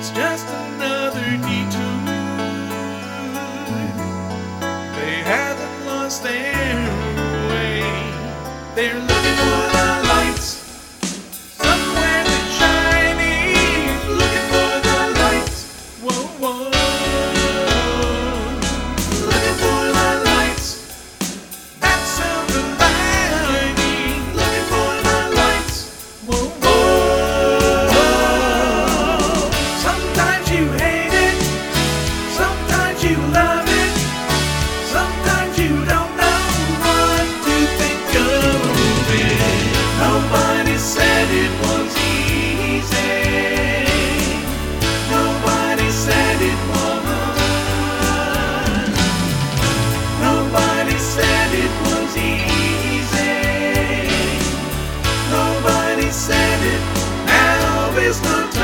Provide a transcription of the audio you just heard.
it's just another detour. They haven't lost their way. They're looking for the lights. Somewhere that's shining. Looking for the lights. Whoa, whoa. Looking for the lights. That silver lining. Looking for the lights. Whoa, whoa. Sometimes you hate it. Sometimes you love it. Sometimes you don't know what to think of it. Nobody said it was easy. Nobody said it was. Nobody said it was easy. Nobody said it. Now is the time.